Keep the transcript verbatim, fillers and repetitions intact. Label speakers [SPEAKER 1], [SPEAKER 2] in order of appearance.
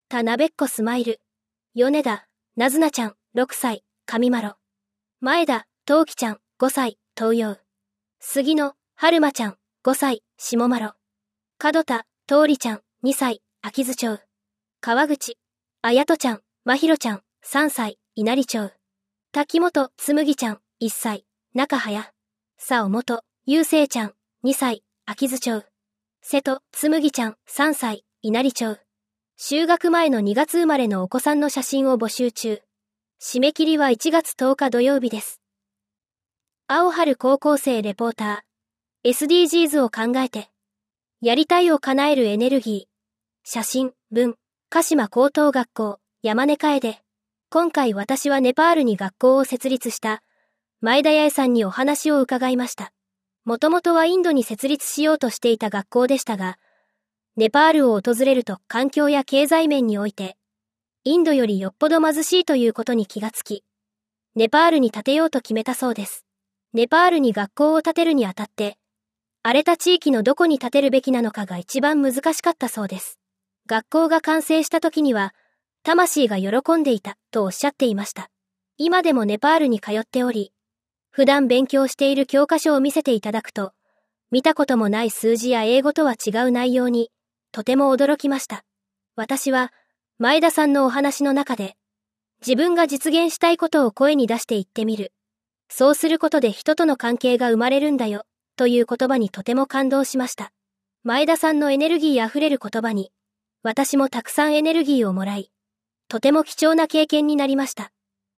[SPEAKER 1] たなべっこスマイル。米田、なずなちゃん、ろくさい、上麻呂。前田、とうきちゃん、ごさい、東洋。杉野、はるまちゃん、ごさい、下麻呂。門田、とうりちゃん、にさい、秋津町。川口、あやとちゃん、まひろちゃん、さんさい、稲荷町。滝本、つむぎちゃん、いっさい、中早。さおもと、ゆうせいちゃん、にさい、秋津町。瀬戸、つむぎちゃん、さんさい、稲荷町。就学前のにがつ生まれのお子さんの写真を募集中。締め切りはいちがつとおか土曜日です。青春高校生レポーター。エスディージーズ を考えて。やりたいを叶えるエネルギー。写真、文、鹿島高等学校、山根楓。今回私はネパールに学校を設立した前田八重さんにお話を伺いました。もともとはインドに設立しようとしていた学校でしたが、ネパールを訪れると環境や経済面において、インドよりよっぽど貧しいということに気がつき、ネパールに建てようと決めたそうです。ネパールに学校を建てるにあたって、荒れた地域のどこに建てるべきなのかが一番難しかったそうです。学校が完成した時には、魂が喜んでいたとおっしゃっていました。今でもネパールに通っており、普段勉強している教科書を見せていただくと、見たこともない数字や英語とは違う内容に、とても驚きました。私は、前田さんのお話の中で、自分が実現したいことを声に出して言ってみる。そうすることで人との関係が生まれるんだよ、という言葉にとても感動しました。前田さんのエネルギーあふれる言葉に、私もたくさんエネルギーをもらい、とても貴重な経験になりました。